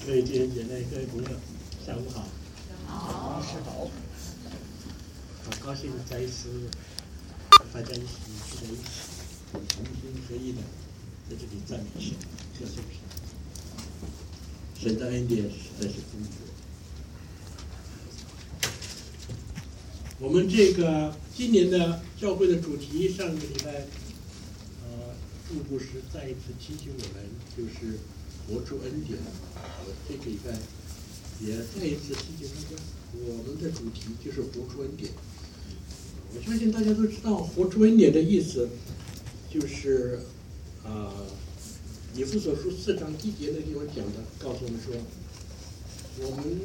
各位弟兄姐妹、各位朋友，下午好。 好，是好。 好高兴再一次大家一起聚在一起，同心合意的在这里赞美神、歌颂神。神的恩典实在是丰富。我们这个今年的教会的主题，上个礼拜祝福时再一次提醒我们，就是活出恩典。我这个礼拜也再一次提醒大家，我们的主题就是活出恩典。我相信大家都知道，活出恩典的意思就是以弗所书4章1节的地方讲的，告诉我们说，我们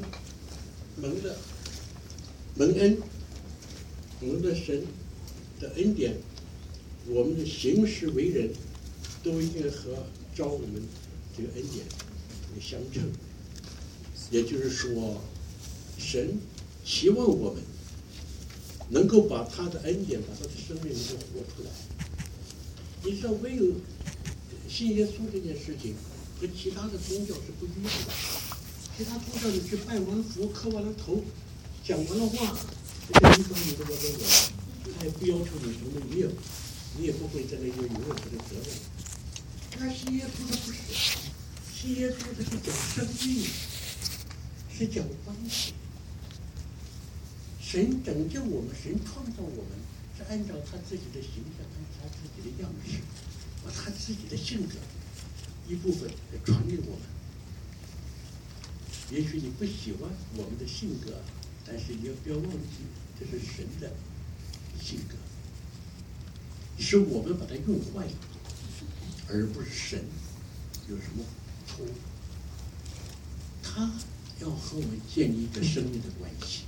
蒙恩，我们的神的恩典，我们的行事为人，都应该和招我们这个恩典相称。也就是说，神期望我们能够把他的恩典，把他的生命能够活出来。你知道，唯有信耶稣这件事情和其他的宗教是不一样的。其他宗教你去拜完佛、磕完了头、讲完了话，这个你说你的我的我，他也不要求你什么都没有，你也不会在那有任何的责任。但是信耶稣的不是，信耶稣的是讲生命，是讲关系。神拯救我们，神创造我们，是按照他自己的形象，按照他自己的样式，把他自己的性格一部分传给我们。也许你不喜欢我们的性格，但是也不要忘记，这是神的性格，是我们把它用坏了，而不是神有什么错误。他要和我们建立一个生命的关系，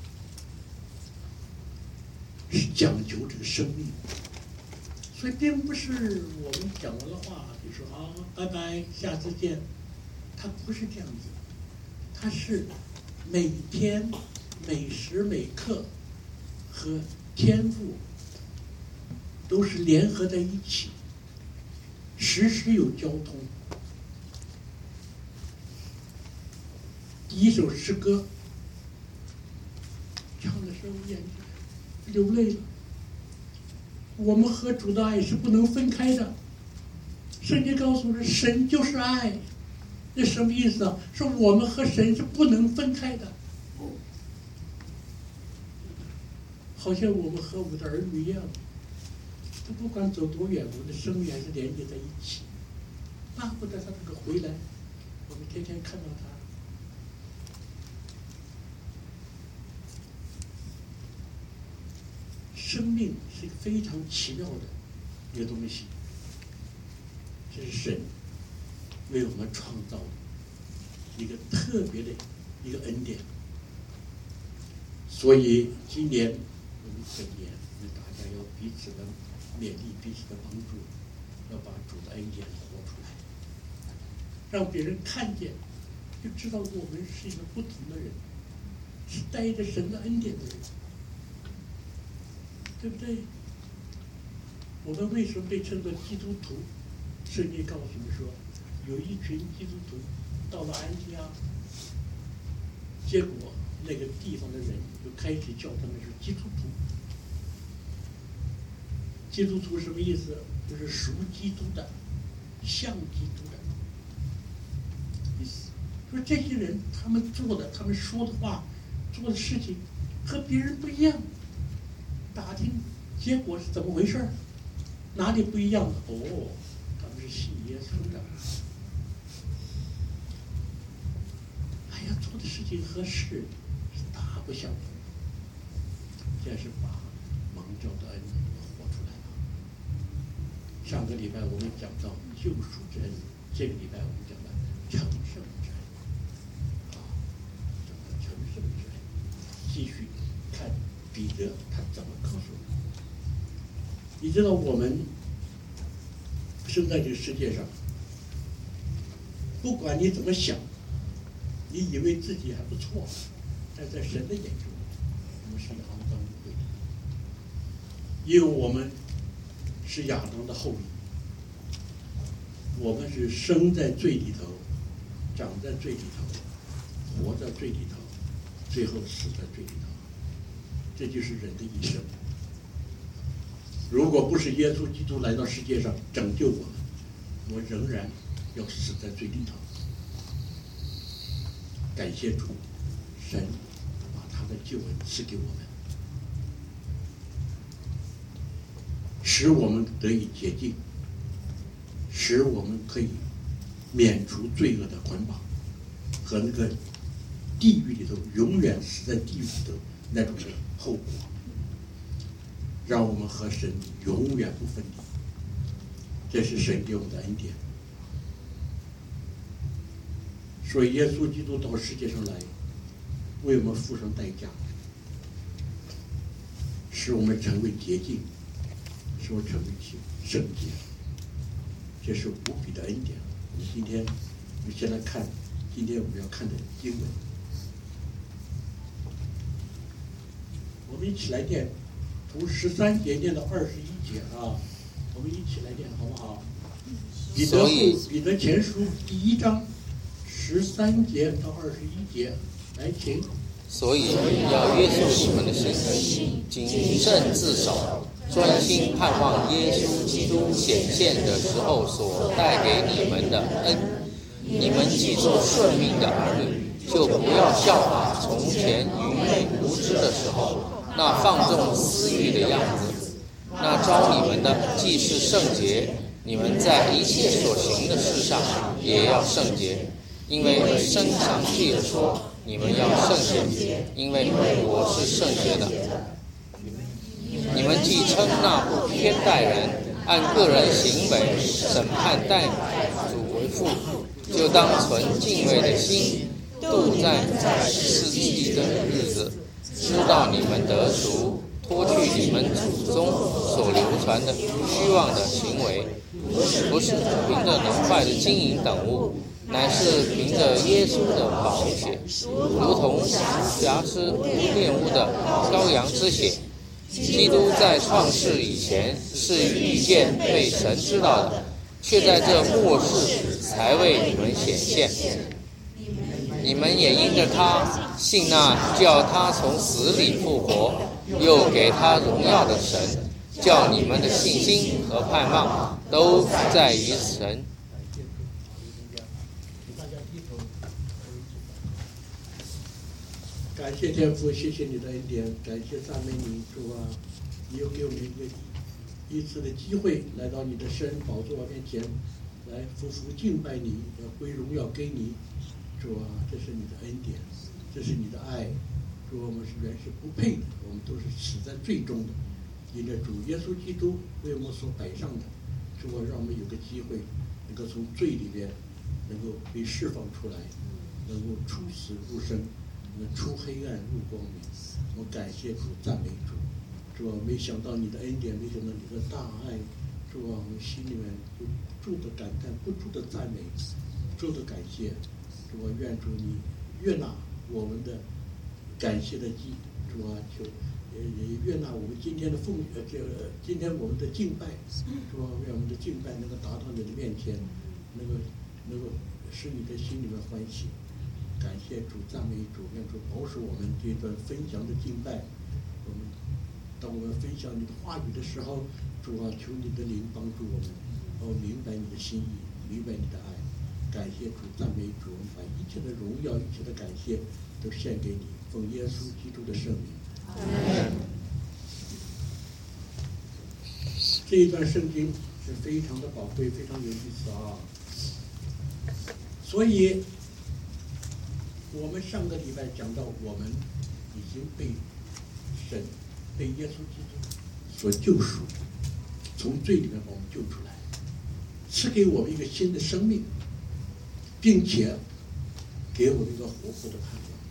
是讲究这个生命，所以并不是我们讲完了话就说好拜拜，下次见。他不是这样子，他是每天每时每刻和天父都是联合在一起，时时有交通。第一首诗歌唱的时候眼睛流泪了。我们和主的爱是不能分开的。圣经告诉我们，神就是爱。这什么意思啊？是我们和神是不能分开的。好像我们和我们的儿女一样，他不管走多远，我们的生命还是连接在一起。巴不得他这个回来，我们天天看到他。生命是一个非常奇妙的一个东西，这是神为我们创造的一个特别的一个恩典。所以今年我们整年，我们大家要彼此的勉励，彼此的帮助，要把主的恩典活出来，让别人看见，就知道我们是一个不同的人，是带着神的恩典的人。对不对？我们为什么被称作基督徒？圣经告诉我们说，有一群基督徒到了安提阿，结果那个地方的人就开始叫他们是基督徒。基督徒什么意思？就是属基督的，像基督的意思。说这些人他们做的、他们说的话、做的事情和别人不一样。打听结果是怎么回事？哪里不一样的？哦，他们是信耶稣的。哎呀，做的事情和事是大不相同。这是把蒙召的恩活出来了。上个礼拜我们讲到救赎之恩，这个礼拜我们讲到成圣之恩。讲到成圣之恩，继续看彼得他怎么告诉我们？你知道我们生在这个世界上，不管你怎么想，你以为自己还不错，但在神的眼中，我们是肮脏污秽的，因为我们是亚当的后裔，我们是生在罪里头，长在罪里头， 活在罪里头，最后死在罪里头。这就是人的一生。如果不是耶稣基督来到世界上拯救我们，我仍然要死在罪里头。感谢主，神把他的救恩赐给我们，使我们得以洁净，使我们可以免除罪恶的捆绑和那个地狱里头永远死在地狱里头那种后果，让我们和神永远不分离。这是神给我们的恩典。所以耶稣基督到世界上来，为我们付上代价，使我们成为洁净，使我们成为圣洁。这是无比的恩典。我们今天，我们先来看今天我们要看的经文。我们一起来念，从13节念到21节啊，我们一起来念好不好？彼得前书第1章13节到21节，来请。 所以要约束你们的心，谨慎自守，专心盼望耶稣基督显现的时候所带给你们的恩。你们既做顺命的儿女，就不要效法从前愚昧无知的时候那放纵私欲的样子。那召你们的既是圣洁，你们在一切所行的事上也要圣洁，因为经上记着说，你们要圣洁，因为我是圣洁的。你们既称那不偏待人，按个人行为审判待主为父，就当存敬畏的心，度在世纪的日子，知道你们得赎，脱去你们祖宗所流传的虚妄的行为，不是凭着能坏的金银等物，乃是凭着耶稣的宝血，如同瑕疵玷污的羔羊之血。基督在创世以前是预见被神知道的，却在这末世才为你们显现。你们也因着他信那叫他从死里复活，又给他荣耀的神，叫你们的信心和盼望都在于神。 感谢天父，谢谢你的恩典，感谢赞美你，主啊，你又给我们一次的机会来到你的圣宝座面前，来匍匐敬拜你，要归荣耀给你，主啊，这是你的恩典，这是你的爱，主啊，我们原是不配的，我们都是死在罪中的，因着主耶稣基督为我们所摆上的，主啊，让我们有个机会能够从罪里边能够被释放出来，能够出死入生，出黑暗入光明。我感谢主，赞美主。主啊，没想到你的恩典，没想到你的大爱，主啊，我们心里面就住的感叹，不住的赞美，住的感谢。主啊，愿主你悦纳我们的感谢的祭。主啊，求也悦纳我们今天的今天我们的敬拜。主啊，愿我们的敬拜能够达到你的面前，能够使你的心里面欢喜。感谢主，赞美主，愿主保守我们这段分享的敬拜。当我们分享你的话语的时候，主啊，求你的灵帮助我们，明白你的心意，明白你的爱。感谢主，赞美主，我们把一切的荣耀、一切的感谢都献给你，奉耶稣基督的圣名。这一段圣经是非常的宝贵，非常有意思啊。所以我们上个礼拜讲到，我们已经被神、被耶稣基督所救赎，从罪里面把我们救出来，赐给我们一个新的生命，并且给我们一个活泼的盼望。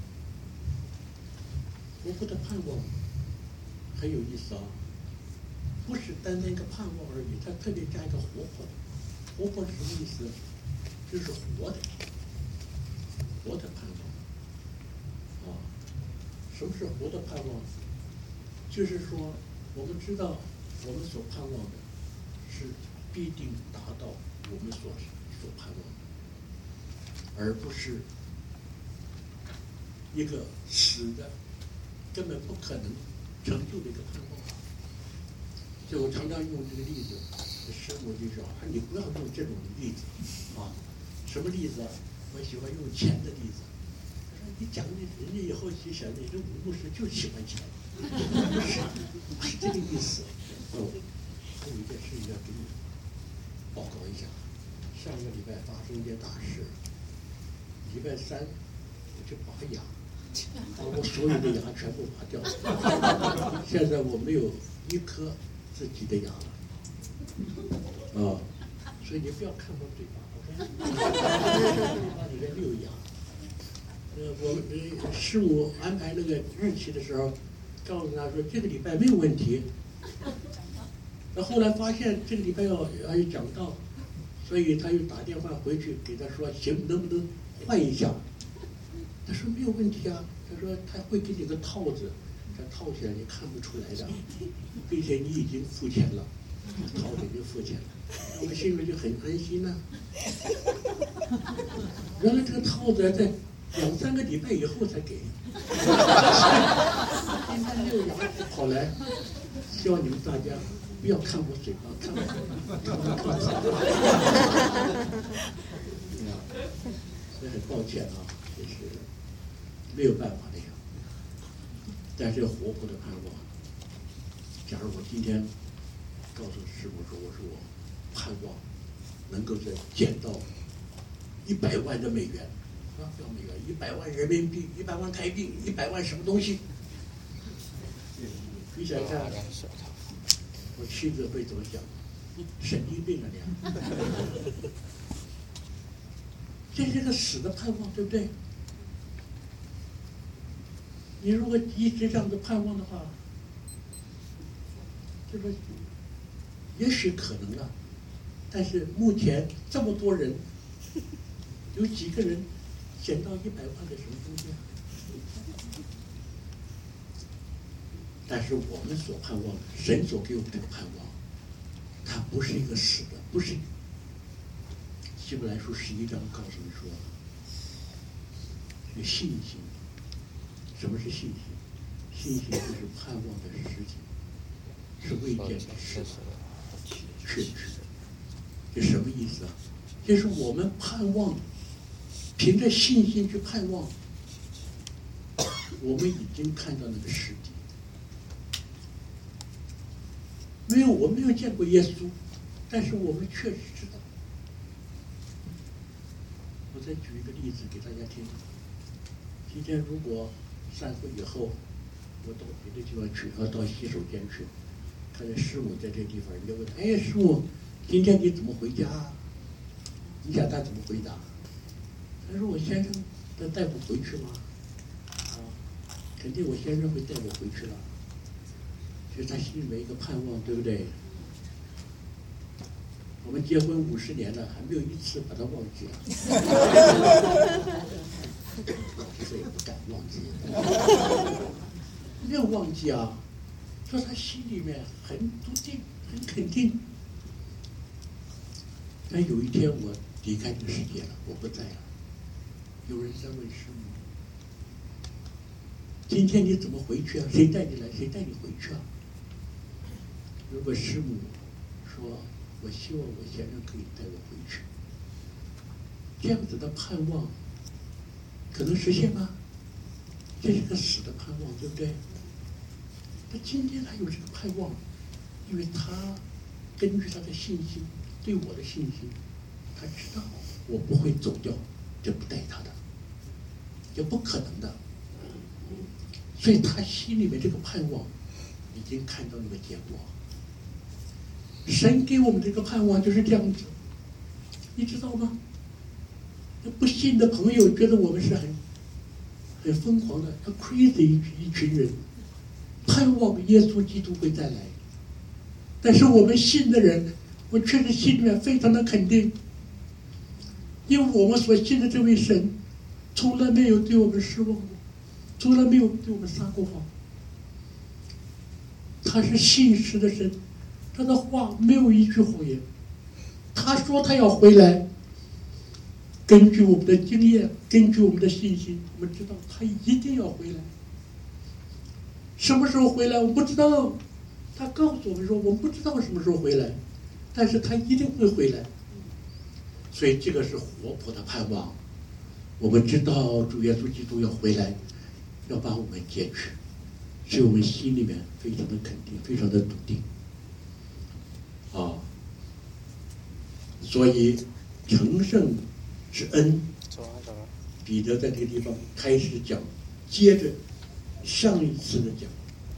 活泼的盼望很有意思啊，不是单单一个盼望而已，它特别加一个活泼的。活泼是什么意思？就是活的。活的盼望啊，什么是活的盼望？就是说，我们知道我们所盼望的是必定达到我们所盼望的，而不是一个死的根本不可能成就的一个盼望。所以我常常用这个例子，师母就说啊，你不要用这种例子啊，什么例子啊？我喜欢用钱的例子。你讲的人家以后就想，你这吴牧师就喜欢钱，不是这个意思。我有一件事情要给你报告一下。上个礼拜发生一件大事，礼拜三我去拔牙，把我所有的牙全部拔掉了。现在我没有一颗自己的牙了，啊，所以你不要看我嘴巴 ，OK？ 嘴巴里面没有牙。我师母安排那个日期的时候，告诉他说这个礼拜没有问题。那后来发现这个礼拜要讲道，所以他又打电话回去给他说行，能不能换一下？他说没有问题啊，他说他会给你个套子，这套起来你看不出来的，并且你已经付钱了，套子已经付钱了，我心里就很安心了。原来这个套子在2-3个礼拜以后才给，今天没有牙跑来，希望你们大家不要看我嘴巴，看我所以很抱歉啊，这是没有办法的呀。但是活泼的盼望，假如我今天告诉师傅说，我说我盼望能够再捡到100万的美元。不要美元，100万人民币，100万台币，100万什么东西？你想看，我妻子会怎么想？神经病啊你！这是个死的盼望，对不对？你如果一直这样子盼望的话，就说也许可能啊，但是目前这么多人，有几个人捡到100万的什么东西啊？但是我们所盼望的，神所给我们这个盼望，它不是一个死的，不是。希伯来书11章告诉你说，这个信心，什么是信心？信心就是盼望的实际，是未见的事确实。这什么意思啊？就是我们盼望，凭着信心去盼望，我们已经看到那个实际。我没有见过耶稣，但是我们确实知道。我再举一个例子给大家听。今天如果散会以后，我到别的地方去，到洗手间去，看见师母在这地方，你就问他：“哎，师母，今天你怎么回家？”你想他怎么回答？他说：“我先生带我回去吗？”啊，肯定我先生会带我回去了。就是他心里面一个盼望，对不对？我们结婚50年了，还没有一次把它忘记了。这也不敢忘记，没有忘记啊。说他心里面很笃定，很肯定。但有一天我离开这个世界了，我不在了。有人在问师母：“今天你怎么回去啊？谁带你来？谁带你回去啊？”如果师母说：“我希望我先生可以带我回去。”这样子的盼望可能实现吗？这是个死的盼望，对不对？他今天还有这个盼望，因为他根据他的信心，对我的信心，他知道我不会走掉，就不带他的，也不可能的。所以他心里面这个盼望已经看到那个结果。神给我们这个盼望就是这样子，你知道吗？不信的朋友觉得我们是很疯狂的，要 crazy 一群人，盼望耶稣基督会再来。但是我们信的人，我确实心里面非常的肯定，因为我们所信的这位神，从来没有对我们失望过，从来没有对我们撒过谎。他是信实的神，他的话没有一句谎言。他说他要回来， 根据我们的经验，根据我们的信心，我们知道他一定要回来。什么时候回来我不知道，他告诉我们说我们不知道什么时候回来，但是他一定会回来。所以这个是活泼的盼望。我们知道主耶稣基督要回来，要把我们接去，所以我们心里面非常的肯定，非常的笃定。所以成圣是恩。彼得在这个地方开始讲，接着上一次的讲，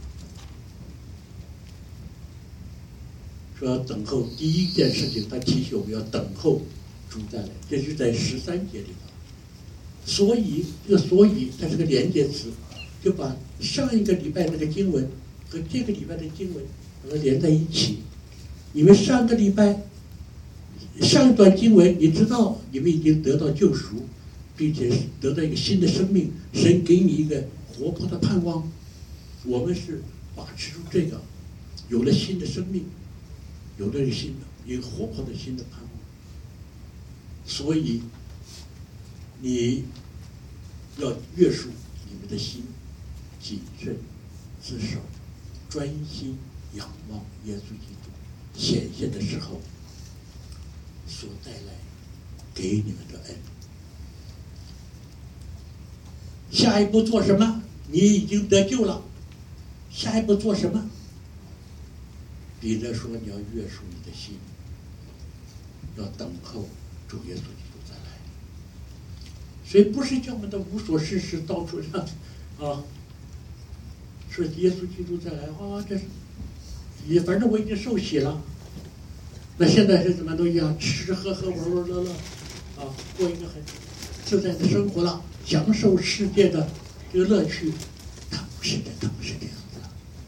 说要等候。第一件事情，他提醒我们要等候主再来，这是在13节里头。所以这个所以它是个连接词，就把上一个礼拜那个经文和这个礼拜的经文把它连在一起。你们上个礼拜上一段经文，你知道你们已经得到救赎，并且得到一个新的生命，神给你一个活泼的盼望。我们是把持住这个，有了新的生命，有了一个活泼的新的盼望。所以你要约束你们的心，谨慎自守，专心仰望耶稣基督显现的时候所带来给你们的恩。下一步做什么？你已经得救了，下一步做什么？彼得说你要约束你的心，要等候主耶稣基督再来。所以不是叫我们的无所事事到处上说耶稣基督再来这是也反正我已经受洗了，那现在是怎么都一样，吃吃喝喝玩玩乐乐过一个很自在的生活了，享受世界的这个乐趣。他不是这样子。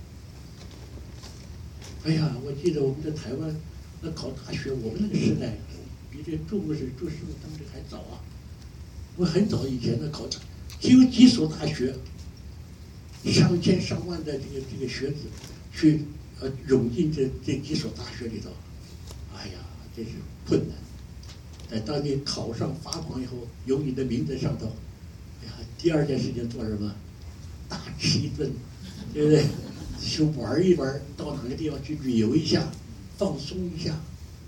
哎呀，我记得我们在台湾那考大学，我们那个时代比这祝师傅他们这还早啊。我很早以前的考大，只有几所大学，上千上万的这个学子去涌进这几所大学里头。哎呀，真是困难。但当你考上发榜以后，有你的名字上头，哎呀，第二件事情做什么？大吃一顿，对不对？去玩一玩，到哪个地方去旅游一下，放松一下。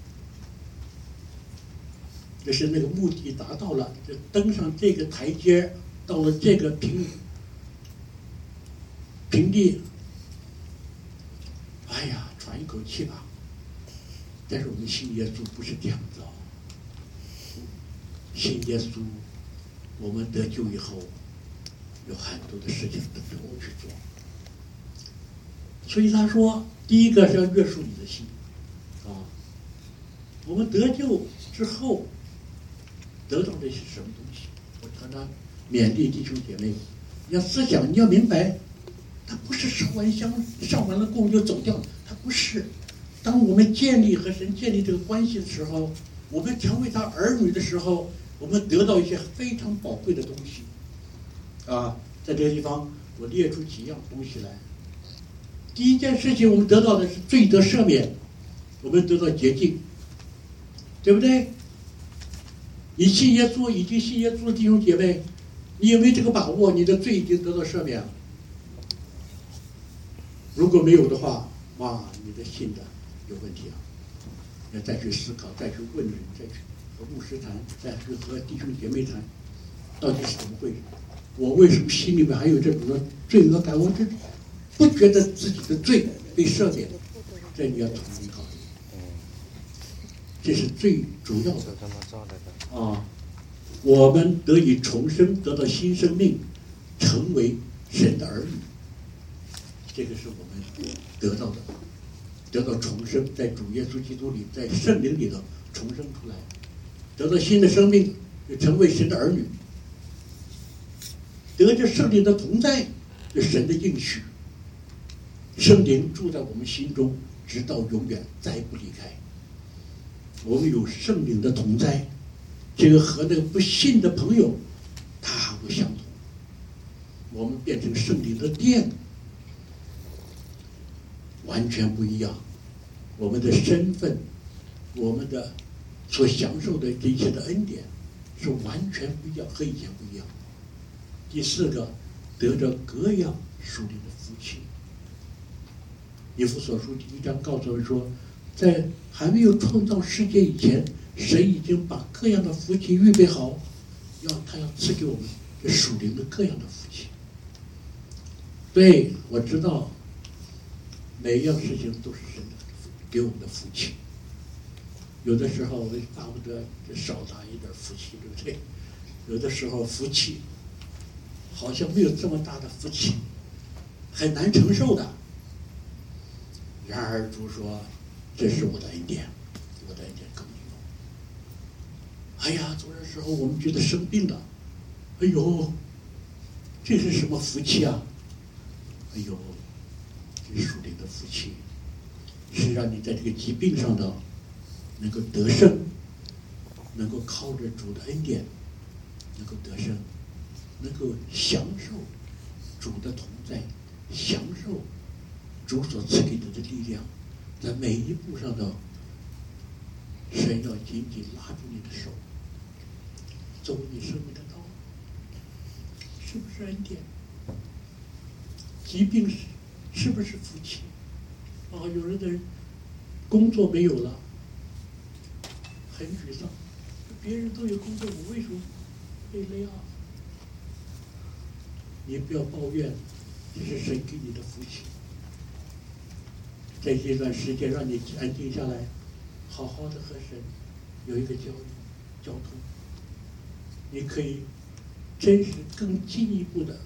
就是那个目的达到了，就登上这个台阶，到了这个平地，哎呀，喘一口气吧。但是我们信耶稣不是这样子信耶稣，我们得救以后，有很多的事情等着我们去做。所以他说，第一个是要约束你的心我们得救之后得到的是什么东西？我常常勉励弟兄姐妹，你要思想，你要明白，他不是烧完香上完了供就走掉，他不是。当我们和神建立这个关系的时候，我们成为他儿女的时候，我们得到一些非常宝贵的东西在这个地方我列出几样东西来。第一件事情，我们得到的是罪得赦免，我们得到洁净，对不对？你信耶稣，已经信耶稣的弟兄姐妹，你有没有这个把握？你的罪已经得到赦免了。如果没有的话，你的信的有问题要再去思考，再去问人，再去和牧师谈，再去和弟兄姐妹谈，到底是怎么回事？我为什么心里面还有这种的罪恶感？我不觉得自己的罪被赦免，这你要重新考虑。这是最主要的我们得以重生，得到新生命，成为神的儿女，这个是我们得到的，得到重生，在主耶稣基督里，在圣灵里头重生出来，得到新的生命，就成为神的儿女，得着圣灵的同在，就神的应许，圣灵住在我们心中，直到永远，再不离开。我们有圣灵的同在，这个和那个不信的朋友大不相同。我们变成圣灵的殿，完全不一样。我们的身份，我们的所享受的这些的恩典， 是完全不一样，和以前不一样。第四个，得着各样属灵的福气。以弗所书第1章告诉我们说，在还没有创造世界以前，神已经把各样的福气预备好，他要赐给我们这属灵的各样的福气。对，我知道每一样事情都是神给我们的福气。有的时候我们巴不得少拿一点福气，对不对？有的时候福气好像没有这么大的福气，很难承受的。然而主说，这是我的恩典，我的恩典够你用。哎呀，有的时候我们觉得生病了，哎呦，这是什么福气啊？哎呦，这属灵的福气，是让你在这个疾病上的能够得胜，能够靠着主的恩典能够得胜，能够享受主的同在，享受主所赐给你的力量，在每一步上的神要紧紧拉住你的手，走你生命的道路，是不是恩典？疾病是不是福气？有人的工作没有了，很沮丧，别人都有工作，我为什么被累啊？你不要抱怨，这是神给你的福气。在这段时间让你安静下来，好好的和神有一个交通，你可以真是更进一步的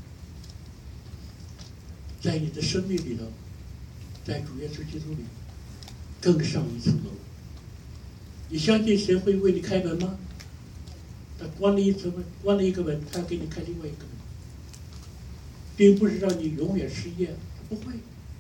在你的生命里头，在主耶稣基督里更上一层楼。你相信神会为你开门吗？他关了一个门，他要给你开另外一个门，并不是让你永远失业，他不会，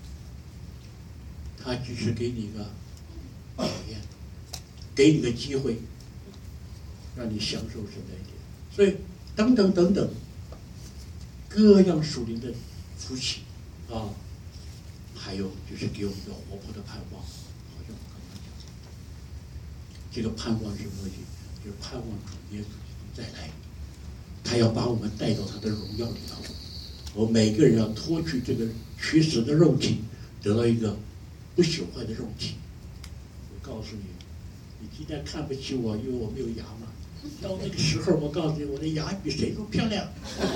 他只是给你一个考验，给你个机会，让你享受神的恩典。所以等等等等，各样属灵的福气啊，还有就是给我们一个活泼的盼望。好像我刚刚讲，这个盼望是什么东西？就是盼望主耶稣再来，他要把我们带到他的荣耀里头。我们每个人要脱去这个虚实的肉体，得到一个不朽坏的肉体。我告诉你，你今天看不起我，因为我没有牙嘛。到那个时候，我告诉你，我的牙比谁都漂亮。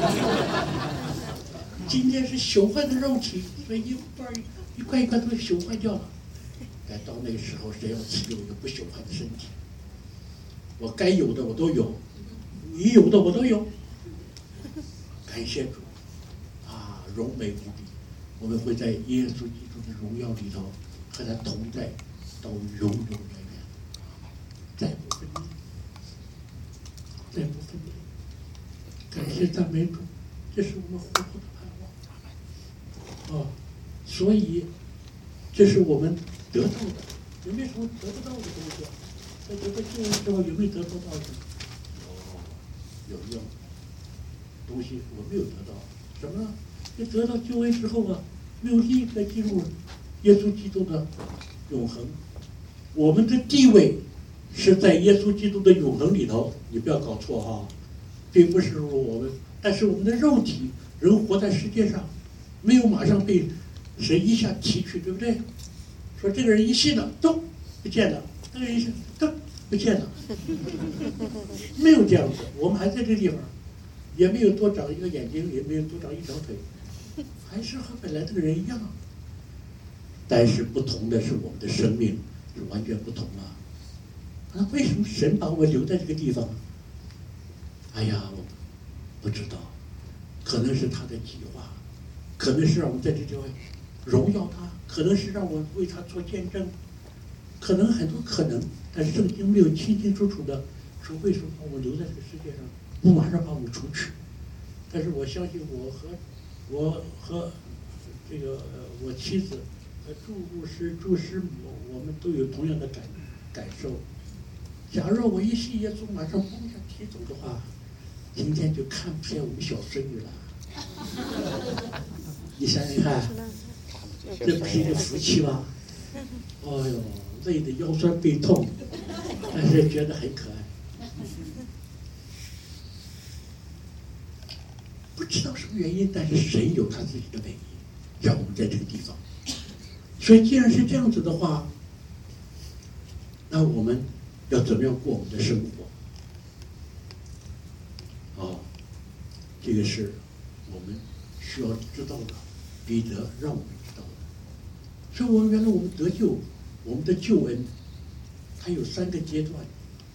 今天是朽坏的肉体，所以一块一块都朽坏掉了。但到那个时候，谁要赐给我一个不朽坏的身体？我该有的我都有，你有的我都有。感谢主啊，荣美无比。我们会在耶稣基督的荣耀里头和他同在，到永永远远，再不分离，再不分离。感谢赞美主，这是我们活泼的盼望。所以这是我们得到的。有没有什么得不到的东西？在得到救恩之后，有没有得不到的？有一样东西我没有得到，什么呢？就得到救恩之后啊，没有立刻进入耶稣基督的永恒。我们的地位是在耶稣基督的永恒里头，你不要搞错哈，并不是说我们，但是我们的肉体人活在世界上，没有马上被神一下提去，对不对？说这个人一信了，咚不见了；那个人一信，咚不见了，没有这样子。我们还在这个地方，也没有多长一个眼睛，也没有多长一条腿，还是和本来这个人一样。但是不同的是，我们的生命是完全不同了。那为什么神把我们留在这个地方？哎呀，我不知道，可能是他的计划，可能是让我们在这地方荣耀他，可能是让我为他做见证，可能很多可能，但是圣经没有清清楚楚的说为什么把我们留在这个世界上，不马上把我们除去。但是我相信我和这个我妻子祝牧师母，我们都有同样的感受。假如我一信耶稣马上嘣一下提走的话，今天就看不见我们小孙女了。你想想看，这不是一个福气吗？哎呦，累得腰酸背痛，但是觉得很可爱。 不知道什么原因，但是神有他自己的美意，让我们在这个地方。所以既然是这样子的话，那我们要怎么样过我们的生活？这个是我们需要知道的，彼得让我们知道的。所以原来我们得救，我们的救恩，它有3个阶段。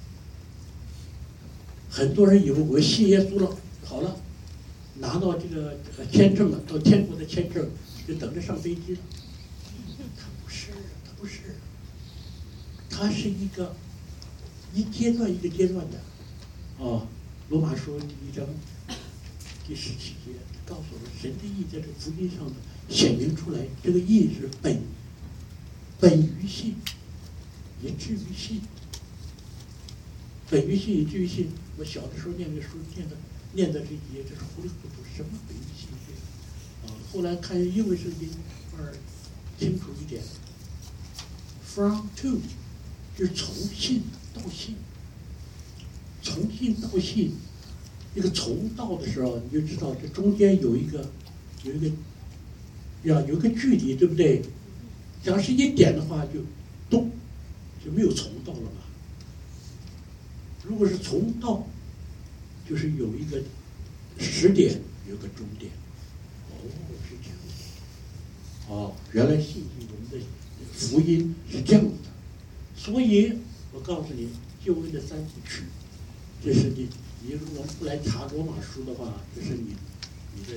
很多人以为我信耶稣了，好了，拿到这个签证了，到天国的签证，就等着上飞机了。它不是，它是一阶段一个阶段的。罗马书第1章第17节告诉我们，神的意在这福音上的显明出来，这个意是本于信，以至于信。本于信，以至于信。我小的时候念这书，念的这一节，这是糊里糊涂，什么本于信后来看英文圣经清楚一点 ，from to 就是从信到信，从信到信。这个从到的时候，你就知道这中间有一个距离，对不对？假如是一点的话，就没有从到了嘛。如果是从到，就是有一个始点，有个终点。是这样的。原来信息我们的福音是这样的。所以我告诉你，救恩的3部曲，这是你如果不来查罗马书的话，这是你的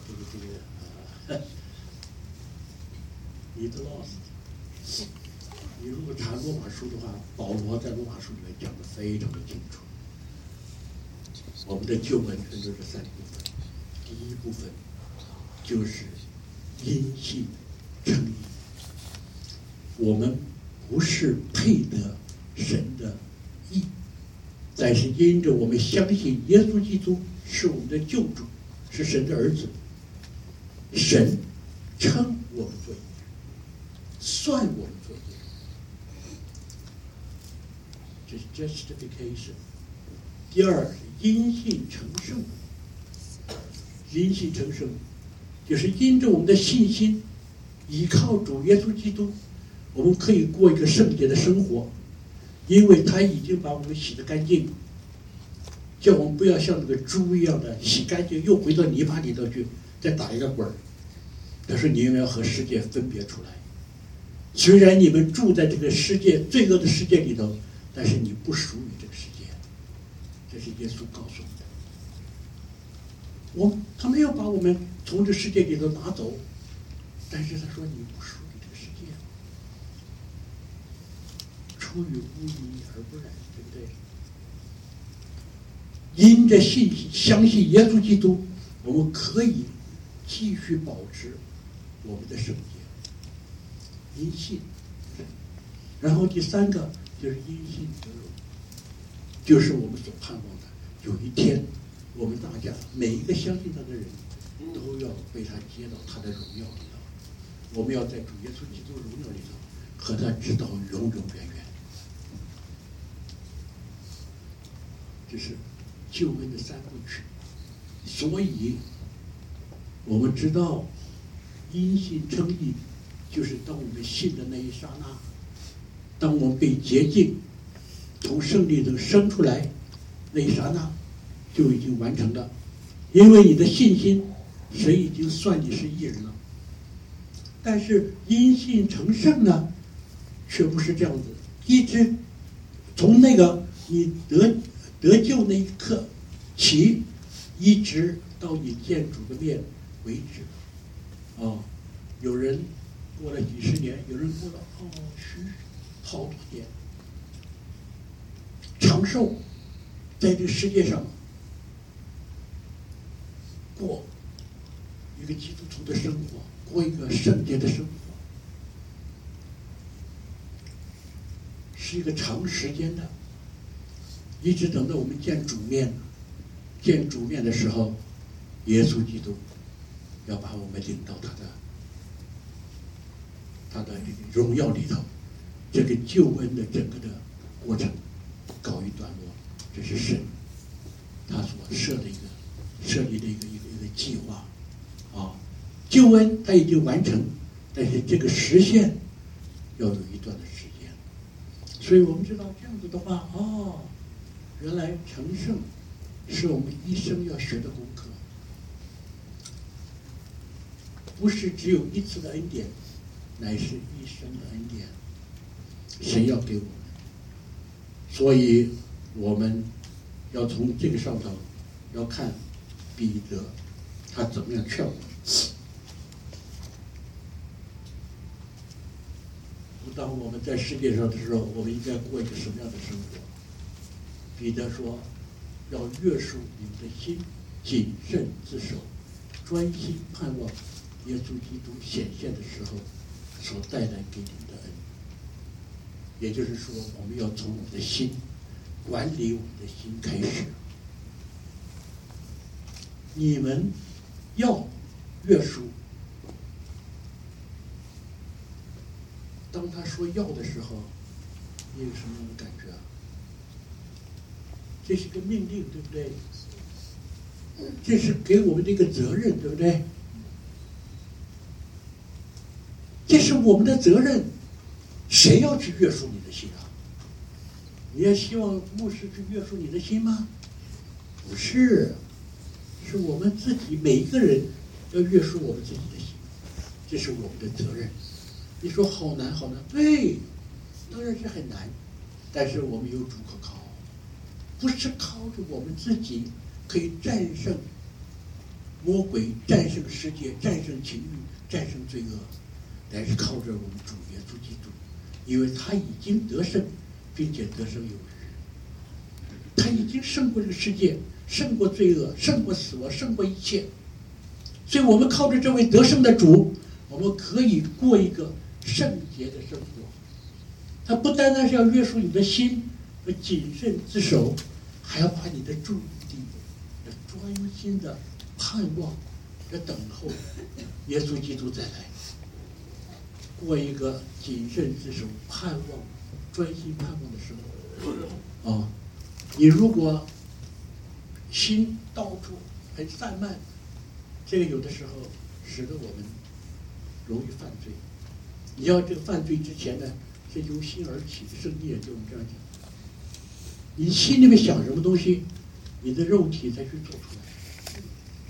你的 loss。你如果查罗马书的话，保罗在罗马书里面讲的非常的清楚。我们的救恩分成这3部分，第一部分就是因信称义，我们不是配得神的义，但是因着我们相信耶稣基督是我们的救主，是神的儿子，神称我们做义，算我们做义。这是 justification。第二是因信成圣，因信成圣就是因着我们的信心，依靠主耶稣基督，我们可以过一个圣洁的生活，因为他已经把我们洗得干净，叫我们不要像那个猪一样的洗干净又回到泥巴里头去再打一个滚儿。他说你们要和世界分别出来，虽然你们住在这个世界罪恶的世界里头，但是你不属于这个世界。这是耶稣告诉我们的。他没有把我们从这世界里头拿走，但是他说你不属于这个世界，出于污泥而不染，对不对？因着相信耶稣基督，我们可以继续保持我们的圣洁，因信。然后第3个就是因信得荣，就是我们所盼望的，有一天我们大家每一个相信他的人都要被他接到他的荣耀里头，我们要在主耶稣基督荣耀里头和他直到永永远远。这是救恩的3部曲。所以我们知道因信称义，就是当我们信的那一刹那，当我们被洁净从圣灵中生出来那一刹那，就已经完成了。因为你的信心，神已经算你是义人了。但是因信成圣呢，却不是这样子。一直从那个你得救那一刻起，一直到你见主的面为止。有人过了几十年，有人过了好多年，长寿，在这个世界上过一个基督徒的生活，过一个圣洁的生活，是一个长时间的，一直等到我们见主面的时候，耶稣基督要把我们领到他的这个荣耀里头，这个救恩的整个的过程告一段落。这是神他所设立的一个计划，救恩它已经完成，但是这个实现要有一段的时间。所以我们知道这样子的话，原来成圣是我们一生要学的功课，不是只有一次的恩典，乃是一生的恩典，神要给我们。所以我们要从这个上头要看彼得他怎么样劝我们。当我们在世界上的时候，我们应该过一个什么样的生活？彼得说，要约束你们的心，谨慎自守，专心盼望耶稣基督显现的时候所带来给你们的恩。也就是说，我们要从我们的心管理我们的心开始。你们要约束。当他说要的时候，你有什么样的感觉啊？这是个命令，对不对？这是给我们的一个责任，对不对？这是我们的责任。谁要去约束你的心啊？你也希望牧师去约束你的心吗？不是，是我们自己每一个人要约束我们自己的心，这是我们的责任。你说好难好难，对，当然是很难，但是我们有主可靠，不是靠着我们自己可以战胜魔鬼、战胜世界、战胜情欲、战胜罪恶，乃是靠着我们主耶稣基督，因为他已经得胜，并且得胜有余，他已经胜过这个世界，胜过罪恶，胜过死亡，胜过一切，所以我们靠着这位得胜的主，我们可以过一个圣洁的生活。他不单单是要约束你的心和谨慎自守，还要把你的注意力要专心的盼望，要等候耶稣基督再来，过一个谨慎自守、盼望、专心盼望的生活。你如果心到处很散漫，这个有的时候使得我们容易犯罪。你要这个犯罪之前呢，是由心而起，圣经也就这样讲。你心里面想什么东西，你的肉体才去做出来。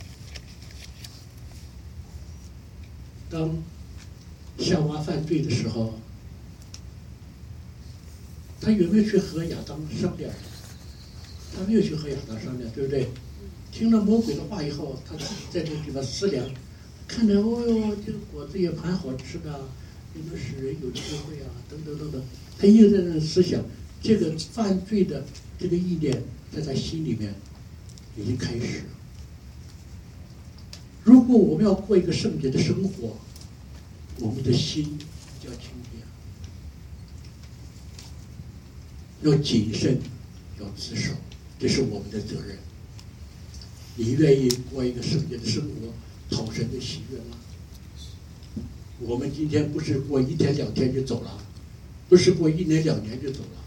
当夏娃犯罪的时候，他有没有去和亚当商量？他没有去和亚当商量，对不对？听了魔鬼的话以后，他在这个地方思量，看着这个果子也蛮好吃的，也能使人有智慧啊，等等等等。他一直在那思想，这个犯罪的这个意念在他心里面已经开始了。如果我们要过一个圣洁的生活，我们的心就要清洁，要谨慎，要自守，这是我们的责任。你愿意过一个圣洁的生活，讨神的喜悦吗？我们今天不是过1天2天就走了，不是过1年2年就走了。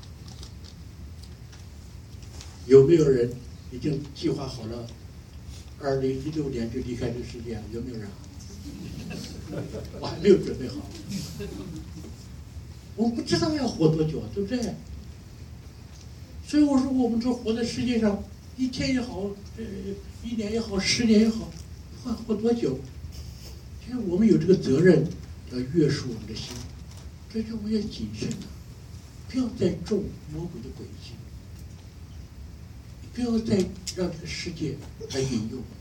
有没有人已经计划好了2016年就离开这个世界？有没有人？我还没有准备好，我不知道要活多久，对不对？所以我说，我们说活在世界上，1天也好，1年也好，10年也好，活多久？其实我们有这个责任，要约束我们的心，所以说我们要谨慎啊，不要再中魔鬼的诡计，不要再让这个世界来引诱我们。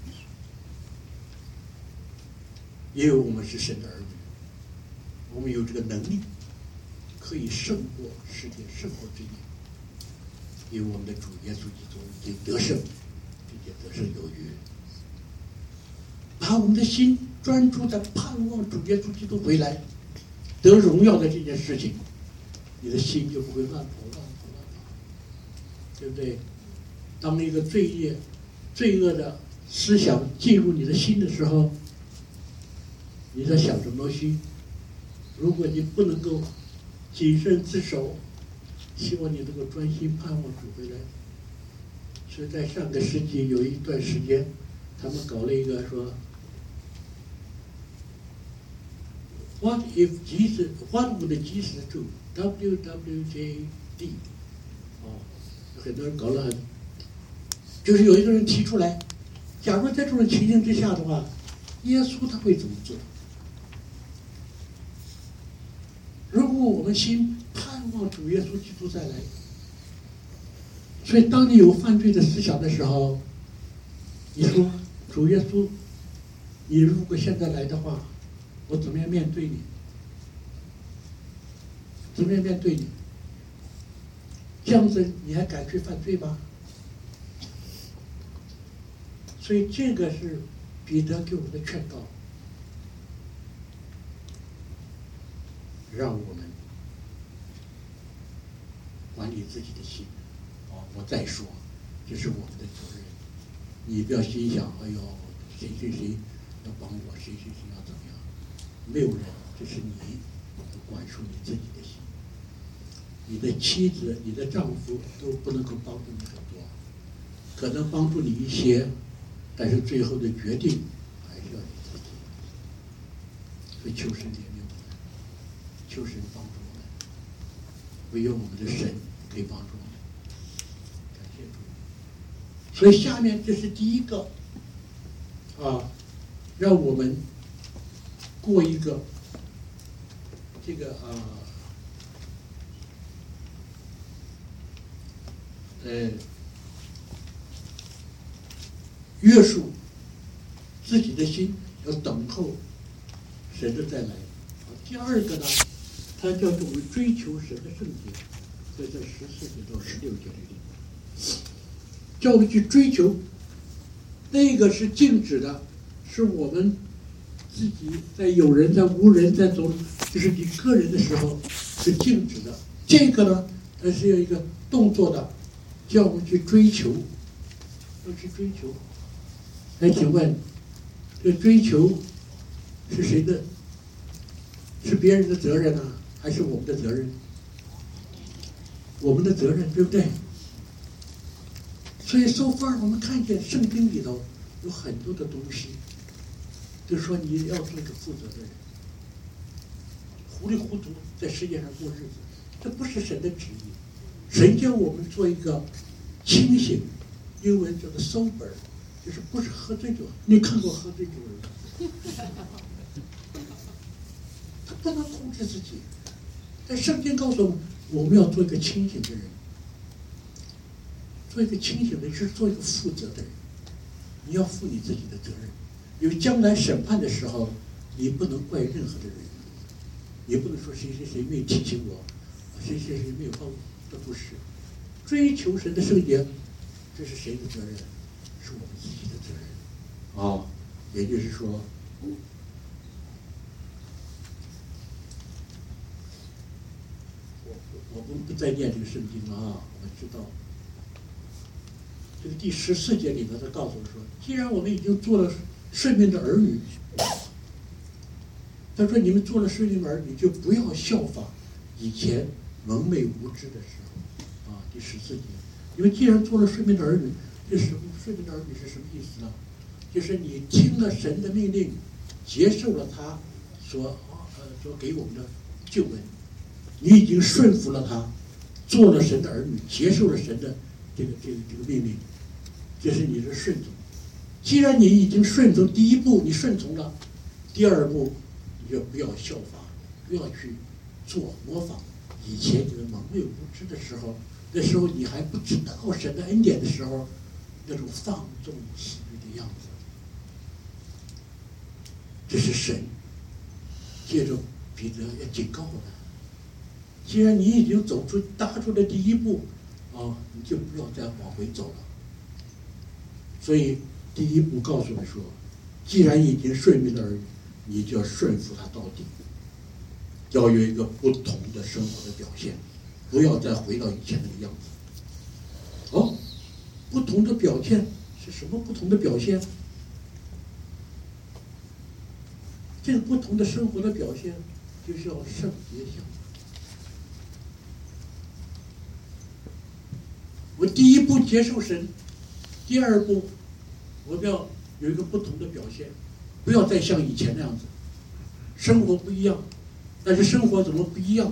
因为我们是神的儿女，我们有这个能力，可以胜过世界，胜过罪孽。因为我们的主耶稣基督已经得胜，并且得胜有余。把我们的心专注在盼望主耶稣基督回来得荣耀的这件事情，你的心就不会乱跑，对不对？当一个罪恶的思想进入你的心的时候，你在想什么东西？如果你不能够谨慎自守，希望你能够专心盼望主回来。是在上个世纪有一段时间， 他们搞了一个说 What if Jesus? What would Jesus do? WWJD 很多人搞了，就是有一个人提出来，假如在这种情形之下的话，耶稣他会怎么做？如果我们心盼望主耶稣基督再来，所以当你有犯罪的思想的时候，你说主耶稣，你如果现在来的话，我怎么样面对你？怎么样面对你？这样子你还敢去犯罪吗？所以这个是彼得给我们的劝告，让我们管理自己的心。我再说，这是我们的责任。你不要心想，哎呦，谁谁谁要帮我，谁谁谁要怎么样？没有人，这是你管束你自己的心。你的妻子、你的丈夫都不能够帮助你很多，可能帮助你一些，但是最后的决定还是要你自己。所以求神怜悯我们，求神帮助我们，唯有我们的神可以帮助我们。感谢主。所以下面这是第一个让我们过一个这个约束自己的心，要等候神的再来。第二个呢，它叫做追求神的圣洁，在这14节到16节里，叫我们去追求。那个是静止的，是我们自己在有人在无人在走，就是你个人的时候是静止的。这个呢，它是有一个动作的，叫我们去追求，要去追求。那请问，这追求是谁的？是别人的责任呢，还是我们的责任？我们的责任，对不对？所以so far我们看见圣经里头有很多的东西，就是说你要做一个负责的人，糊里糊涂在世界上过日子，这不是神的旨意。神叫我们做一个清醒，英文叫做 sober， 就是不是喝醉酒。你看过喝醉酒的人？他不能控制自己。但圣经告诉我们，我们要做一个清醒的人。做一个清醒的人是做一个负责的人，你要负你自己的责任。因为将来审判的时候，你不能怪任何的人，也不能说谁谁谁没有提醒我，谁谁谁没有帮我，这不是。追求神的圣洁，这是谁的责任？是我们自己的责任。也就是说，我们不再念这个圣经了我们知道。这个第14节里头，他告诉我说，既然我们已经做了顺命的儿女，他说你们做了顺命的儿女，就不要效仿以前蒙昧无知的时候。第14节，因为既然做了顺命的儿女，这顺命的儿女是什么意思呢？就是你听了神的命令，接受了他所给我们的救恩，你已经顺服了他，做了神的儿女，接受了神的这个命令，这是你的顺从。既然你已经顺从，第一步你顺从了，第二步你就不要效法，不要去模仿以前你们蒙昧无知的时候，那时候你还不知道神的恩典的时候，那种放纵私欲的样子。这是神借着彼得要警告我们，既然你已经踏出了第一步你就不要再往回走了。所以第一步告诉你说，既然已经顺命的儿女，你就要顺服他到底，要有一个不同的生活的表现，不要再回到以前那个样子。不同的表现是什么？不同的表现，这个不同的生活的表现就是要圣洁相反。我第一步接受神，第二步我要有一个不同的表现，不要再像以前那样子，生活不一样，但是生活怎么不一样？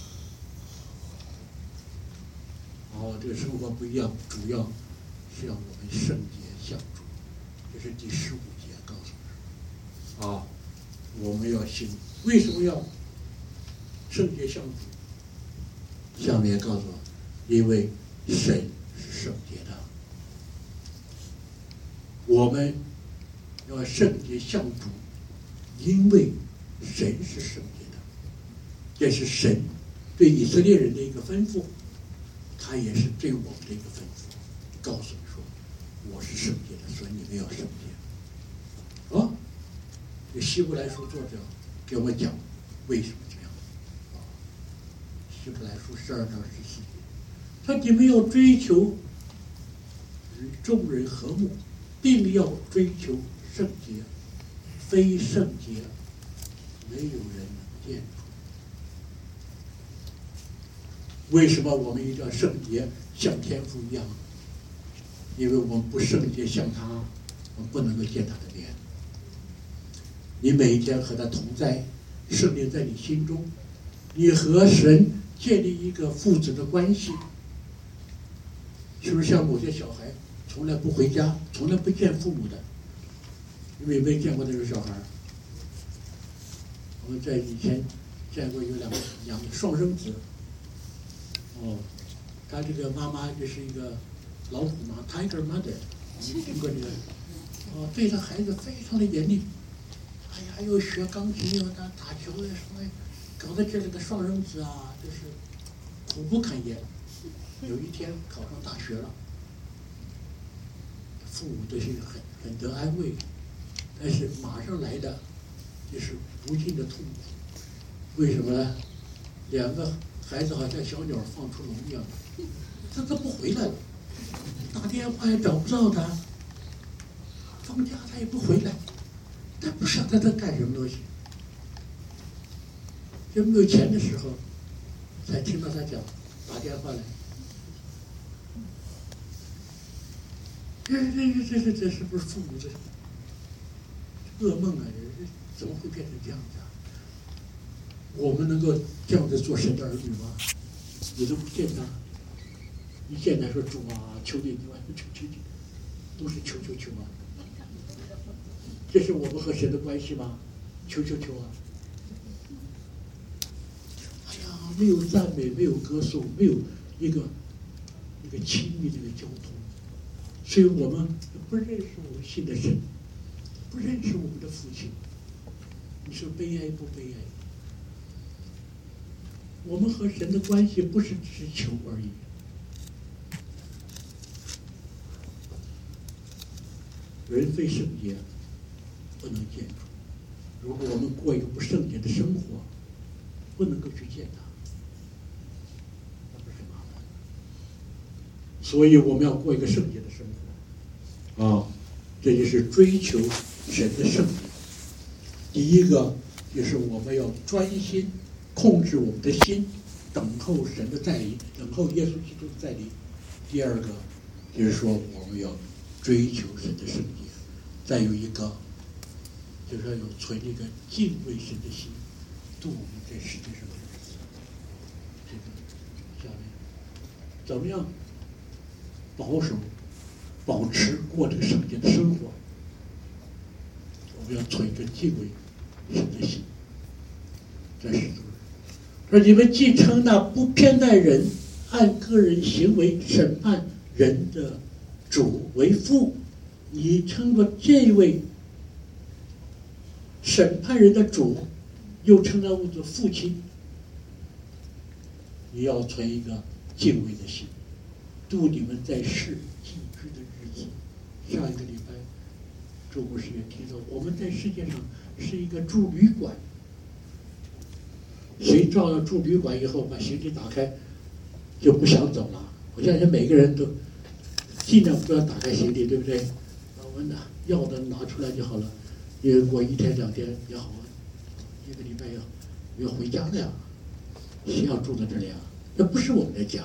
这个生活不一样，主要是要我们圣洁相主，这是第15节告诉我们。我们要信，为什么要圣洁相主？下面告诉我，因为神是圣洁的，我们要圣洁相主，因为神是圣洁的，这是神对以色列人的一个吩咐，他也是对我们的一个吩咐，告诉你说我是圣洁的，所以你们要圣洁。这希伯来书作者给我们讲为什么这样。希伯来书12章14节，他你们要追求与众人和睦，并要追求圣洁，非圣洁没有人能见主。为什么我们一定要圣洁，像天父一样？因为我们不圣洁像他，我们不能够见他的面。你每一天和他同在，圣灵在你心中，你和神建立一个父子的关系，是不是像某些小孩从来不回家，从来不见父母的？你们有没有见过那种小孩？我们在以前见过有两个双生子。他这个妈妈就是一个老虎妈 ，Tiger Mother， 你听过这个？对他孩子非常的严厉。哎呀，又学钢琴，又打球呀什么，搞得这里的双生子啊，就是苦不堪言。有一天考上大学了，父母都是很得安慰，但是马上来的就是无尽的痛苦。为什么呢？两个孩子好像小鸟放出笼一样，他不回来了，打电话也找不到他，放假他也不回来。他不晓得他干什么东西，就没有钱的时候，才听到他讲，打电话来。这是不是父母的噩梦啊？怎么会变成这样子啊？我们能够这样子做神的儿女吗？你都不见他，一见他说主啊，求你，求，都是求啊。这是我们和神的关系吗？求啊！哎呀，没有赞美，没有歌颂，没有一个亲密的一个交通，所以我们不认识我们信的神，不认识我们的父亲。你说悲哀不悲哀？我们和神的关系不是只求而已。人非圣洁不能见主。如果我们过一个不圣洁的生活，不能够去见他，那不是麻烦。所以我们要过一个圣洁的生活这就是追求神的圣洁。第一个就是我们要专心控制我们的心，等候神的再临，等候耶稣基督的再临。第二个就是说我们要追求神的圣洁。再有一个就是要有存一个敬畏神的心，度我们在世界上的日子。这个下面怎么样保持过这个圣洁的生活？我们要存一个敬畏神的心。在使徒说：“你们既称那不偏待人、按个人行为审判人的主为父，你称作这位审判人的主，又称他为父亲，你要存一个敬畏的心，度你们在世寄居的日子。”上一个礼拜周牧师也提到，我们在世界上是一个住旅馆。谁照要住旅馆以后把行李打开就不想走了？我相信每个人都尽量不要打开行李，对不对？我们要的拿出来就好了，因为过1天2天也好，1个礼拜要回家的呀。谁要住在这里啊？那不是我们的家。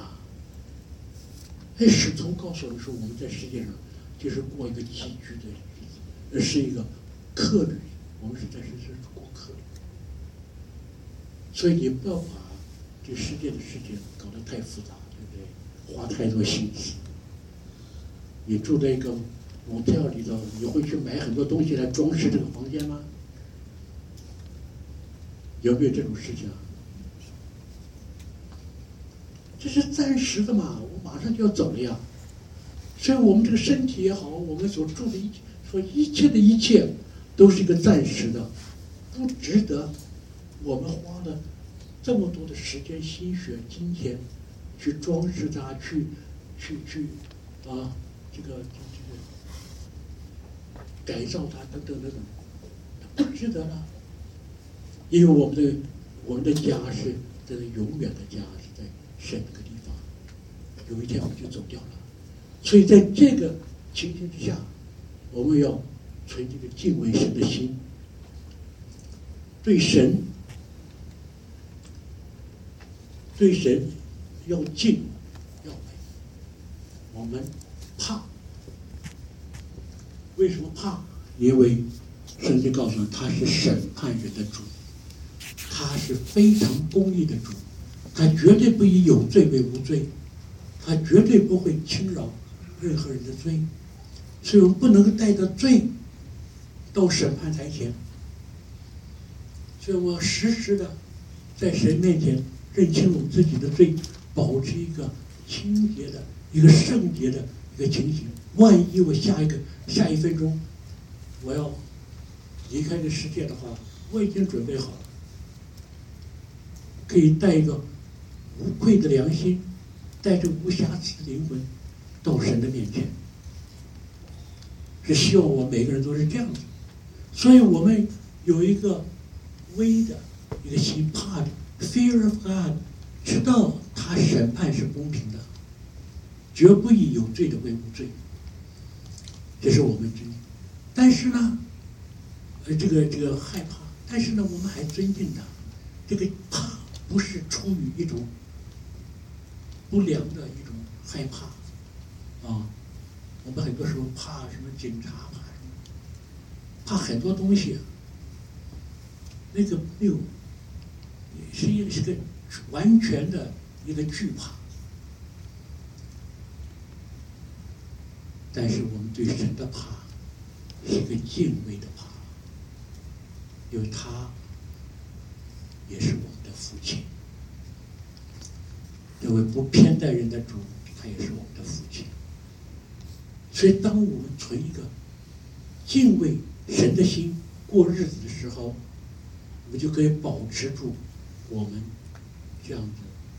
使徒告诉我们说，我们在世界上就是过一个寄居的日子， 是一个客旅，我们是过客旅。所以你不要把这世界的事情搞得太复杂，对不对？花太多心思。你住在一个motel里头，你会去买很多东西来装饰这个房间吗？有没有这种事情啊？这是暂时的嘛，我马上就要走了呀。所以我们这个身体也好，我们所住的一切的一切，都是一个暂时的，不值得我们花了这么多的时间、心血、金钱去装饰它，去啊，这个改造它等等等等，不值得了。因为我们的家是这个永远的家，是在神那个地方，有一天我们就走掉了。所以在这个情形之下，我们要存这个敬畏神的心，对神要敬要畏。我们怕，为什么怕？因为圣经告诉我们，他是审判人的主，他是非常公义的主，他绝对不以有罪为无罪，他绝对不会轻饶任何人的罪，所以我们不能够带着罪到审判台前，所以我要时时的在神面前认清我自己的罪，保持一个清洁的、一个圣洁的一个情形。万一我下一分钟我要离开这世界的话，我已经准备好了，可以带一个无愧的良心，带着无瑕疵的灵魂到神的面前。是希望我们每个人都是这样子，所以我们有一个微的一个心，怕的 fear of God， 知道他审判是公平的，绝不以有罪的为无罪，这是我们真。但是呢，这个害怕，但是呢，我们还尊敬他。这个怕不是出于一种不良的一种害怕啊。我们很多时候怕什么警察，怕很多东西，那个没有，是个完全的一个惧怕。但是我们对神的怕是一个敬畏的怕，因为他也是我们的父亲，因为不偏待人的主，他也是我们的父亲。所以当我们存一个敬畏神的心过日子的时候，我们就可以保持住我们这样子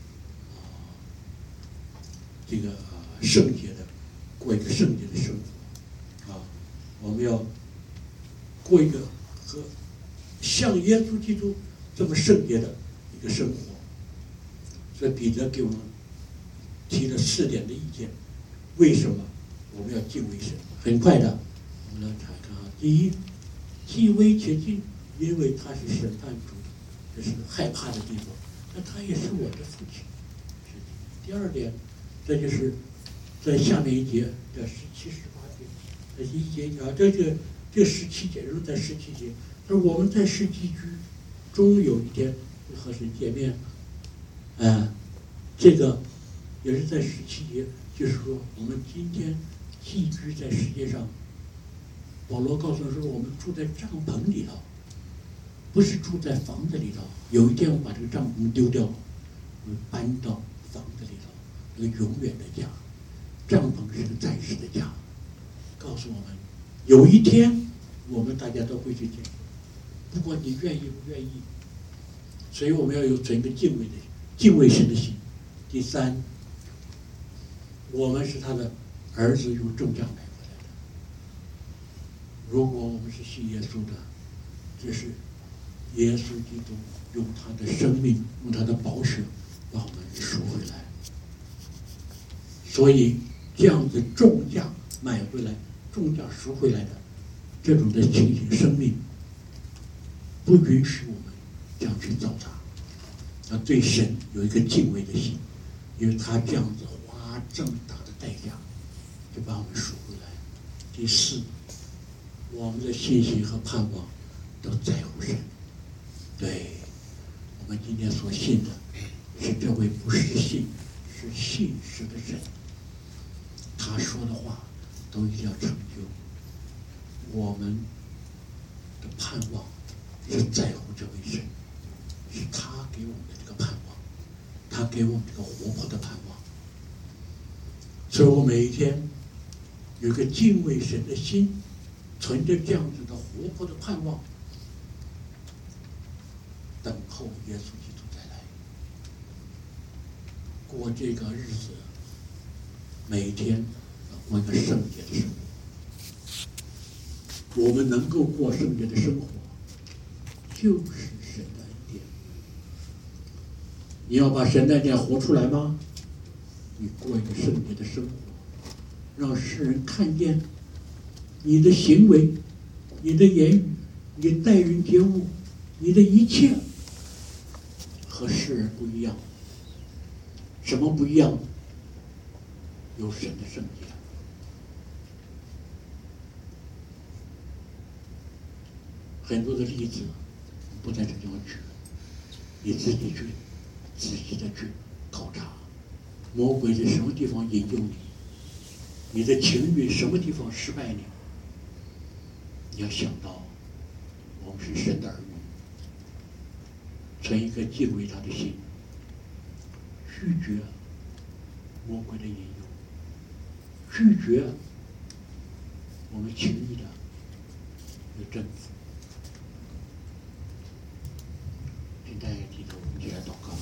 这个圣洁的过一个圣洁的生活啊。我们要过一个和像耶稣基督这么圣洁的一个生活。所以彼得给我们提了4点的意见，为什么我们要敬畏神？很快的，我们来看看啊。第一，既畏且敬，因为他是审判主，这是害怕的地方。那他也是我的父亲。第二点，这就是在下面一节的17、18节，这一节啊，这17节，在17节，他说我们在世寄居，终有一天会和神见面。这个也是在17节，就是说我们今天寄居在世界上，保罗告诉我说，我们住在帐篷里头，不是住在房子里头。有一天我们把这个帐篷丢掉了，我们搬到房子里头，一个永远的家。帐篷是个暂时的家，告诉我们有一天我们大家都会去见，不管你愿意不愿意。所以我们要有存一个敬畏神的心。第三，我们是他的儿子，用重价买回来的。如果我们是信耶稣的，这是耶稣基督用他的生命，用他的宝血把我们赎回来。所以这样子重价买回来、重价赎回来的这种的情形，生命不允许我们这样去糟蹋。要对神有一个敬畏的心，因为他这样子花这么大的代价就把我们赎回来。第四， 我们的信心和盼望都在乎神。对，我们今天所信的是这位不是信，是信实的神。他说的话都一定要成就。我们的盼望是在乎这位神，是他给我们的这个盼望，他给我们这个活泼的盼望。所以我每一天有个敬畏神的心，存着这样子的活泼的盼望，等候耶稣基督再来，过这个日子，每一天过一个圣洁的生活。我们能够过圣洁的生活，就是神的恩典。你要把神的恩典活出来吗？你过一个圣洁的生活，让世人看见你的行为、你的言语、你待人接物、你的一切和世人不一样。什么不一样？有神的圣洁。很多的例子不在这地方举，你自己去仔细的去考察，魔鬼在什么地方引诱你，你的情欲什么地方失败你。你要想到我们是神的儿女，存一个敬畏他的心，拒绝魔鬼的引诱，拒绝我们情欲的征服。现在低头，我们起来祷告。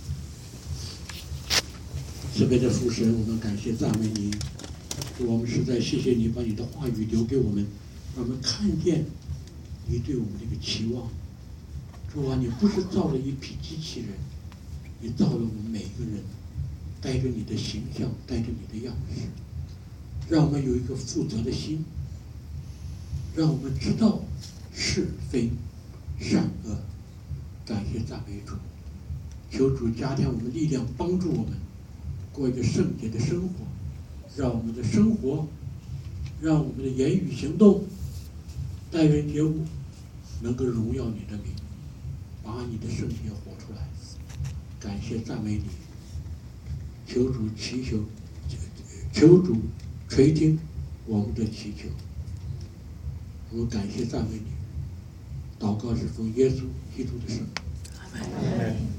慈悲的父神，我们感谢赞美你，我们实在谢谢你把你的话语留给我们，让我们看见你对我们这个期望。主啊，你不是造了一批机器人，你造了我们每一个人，带着你的形象，带着你的样式，让我们有一个负责的心，让我们知道是非善恶。感谢赞美主，求主加添我们力量，帮助我们过一个圣洁的生活，让我们的生活，让我们的言语行动、待人接物能够荣耀你的名，把你的圣洁活出来。感谢赞美你，求主祈求，求主垂听我们的祈求。我们感谢赞美你，祷告是奉耶稣基督的圣名。